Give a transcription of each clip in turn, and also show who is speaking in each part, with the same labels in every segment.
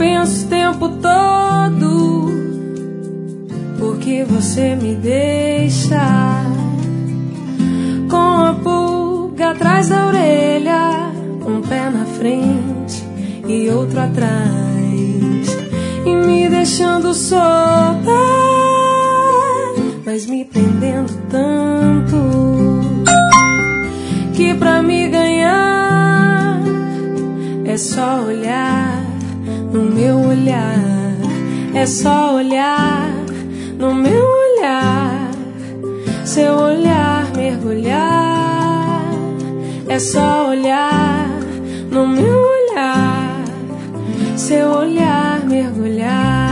Speaker 1: penso o tempo todo, porque você me deixa com a pulga atrás da orelha, um pé na frente e outro atrás, e me deixando solta, mas me prendendo tanto que pra me ganhar é só olhar no meu olhar, é só olhar no meu olhar, seu olhar mergulhar, é só olhar no meu olhar, seu olhar mergulhar.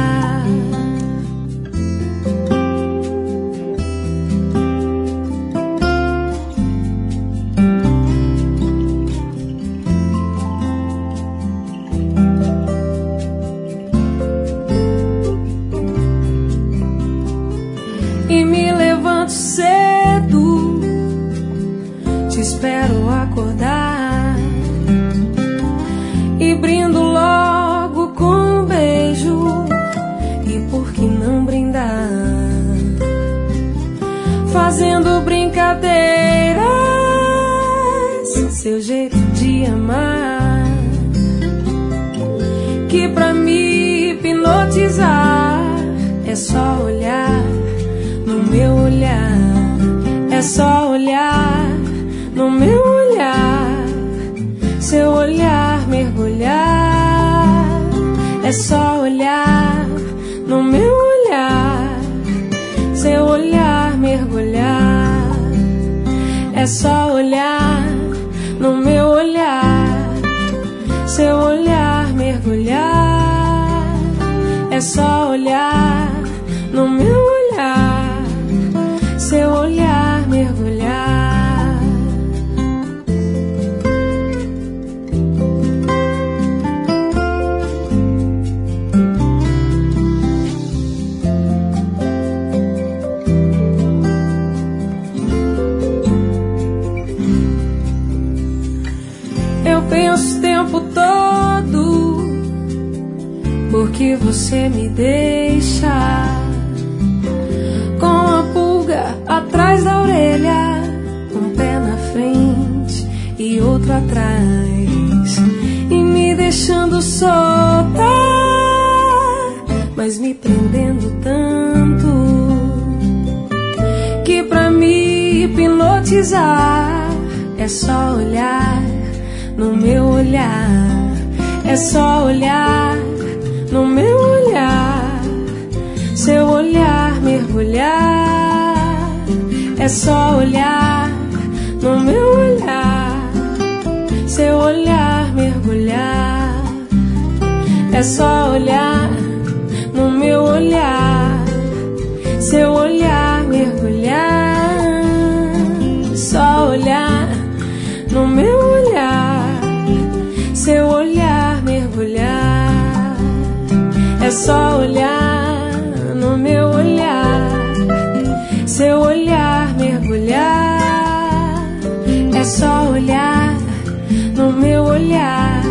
Speaker 1: E me levanto cedo, te espero acordar, e brindo logo com um beijo, e por que não brindar, fazendo brincadeiras, seu jeito de amar, que pra me hipnotizar é só olhar no meu olhar, é só olhar no meu olhar, seu olhar mergulhar, é só olhar no meu olhar, seu olhar mergulhar, é só olhar no meu olhar, seu olhar mergulhar, é só olhar no meu olhar, seu olhar mergulhar. Eu penso o tempo todo, porque você me deixa com a pulga atrás da orelha, um pé na frente e outro atrás, e me deixando solta, mas me prendendo tanto que pra me hipnotizar é só olhar no meu olhar, é só olhar no meu olhar, seu olhar mergulhar, é só olhar no meu olhar, seu olhar mergulhar, é só olhar no meu olhar, seu olhar mergulhar, só olhar no meu olhar, seu olhar mergulhar, é só olhar no meu olhar, seu olhar mergulhar, é só olhar no meu olhar,